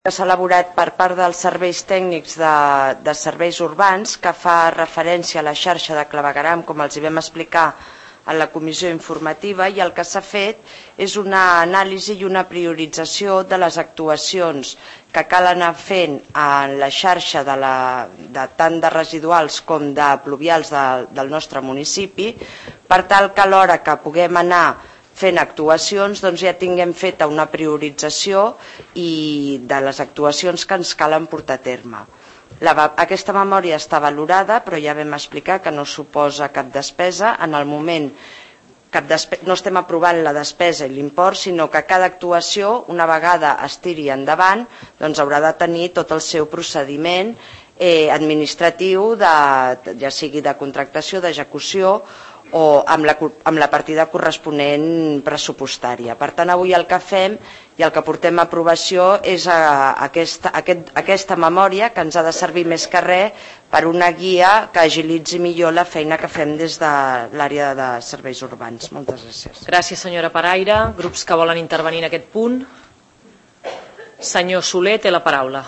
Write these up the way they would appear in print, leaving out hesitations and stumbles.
que s'ha elaborat per part dels serveis tècnics de serveis urbans, que fa referència a la xarxa de clavegueram, com els hi vam explicar en la comissió informativa, i el que s'ha fet és una anàlisi i una priorització de les actuacions que cal anar fent en la xarxa tant de residuals com de pluvials del nostre municipi, per tal que a l'hora que puguem anar fent actuacions ja tinguem feta una priorització i de les actuacions que ens calen portar a terme. Aquesta memòria està valorada, però ja vam explicar que no suposa cap despesa. En el moment no estem aprovant la despesa i l'import, sinó que cada actuació, una vegada es tiri endavant, haurà de tenir tot el seu procediment administratiu, ja sigui de contractació, d'execució o amb la partida corresponent pressupostària. Per tant, avui el que fem i el que portem a aprovació és aquesta memòria, que ens ha de servir més que res per una guia que agilitzi millor la feina que fem des de l'àrea de serveis urbans. Moltes gràcies. Gràcies, senyora Paraire. Grups que volen intervenir en aquest punt? Senyor Soler, té la paraula.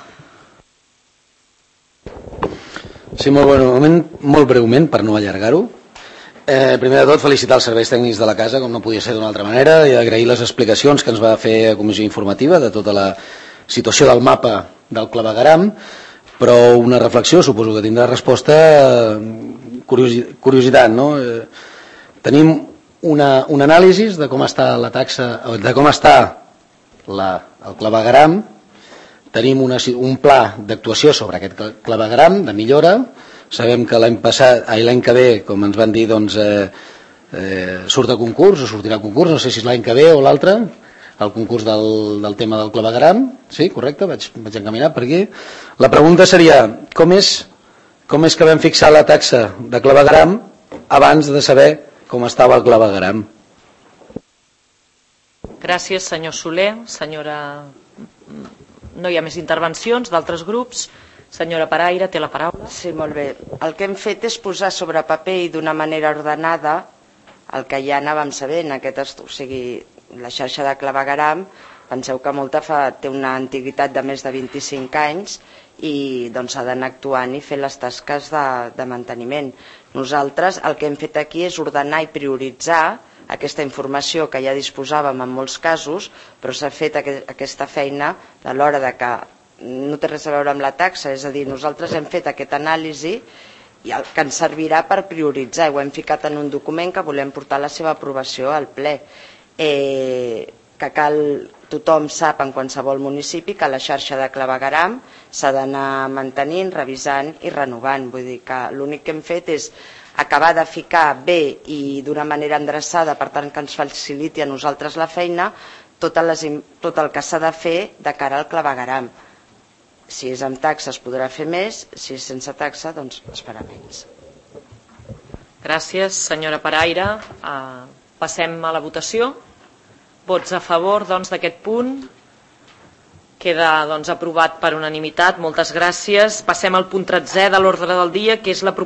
Sí, molt breument, per no allargar-ho. Primer de tot, felicitar els serveis tècnics de la casa, com no podia ser d'una altra manera, i agrair les explicacions que ens va fer a comissió informativa de tota la situació del mapa del clavegueram, però una reflexió, suposo que tindrà resposta, curiositat, no? Tenim una anàlisi de com està la taxa, de com està el clavegueram, tenim un pla d'actuació sobre aquest clavegueram, de millora. Sabem que l'any que ve, com ens van dir, surt a concurs o sortirà a concurs, no sé si és l'any que ve o l'altre, el concurs del tema del clavegueram. Sí, correcte, vaig encaminat per aquí. La pregunta seria, com és que vam fixar la taxa de clavegueram abans de saber com estava el clavegueram? Gràcies, senyor Soler. No hi ha més intervencions d'altres grups. Senyora Paraire, té la paraula. Sí, molt bé. El que hem fet és posar sobre paper i d'una manera ordenada el que ja anàvem sabent, o sigui, la xarxa de clavegueram. Penseu que molta té una antiguitat de més de 25 anys i s'ha d'anar actuant i fer les tasques de manteniment. Nosaltres el que hem fet aquí és ordenar i prioritzar aquesta informació que ja disposàvem en molts casos, però s'ha fet aquesta feina a l'hora de que no té res a veure amb la taxa, és a dir, nosaltres hem fet aquesta anàlisi que ens servirà per prioritzar, ho hem ficat en un document que volem portar a la seva aprovació al ple, que tothom sap en qualsevol municipi que la xarxa de clavegueram s'ha d'anar mantenint, revisant i renovant. Vull dir que l'únic que hem fet és acabar de ficar bé i d'una manera endreçada, per tant que ens faciliti a nosaltres la feina, tot el que s'ha de fer de cara al clavegueram. Si és amb taxa es podrà fer més, si és sense taxa es farà menys. Gràcies, senyora Paraire. Passem a la votació. Vots a favor d'aquest punt. Queda aprovat per unanimitat. Moltes gràcies. Passem al punt 13è de l'ordre del dia, que és la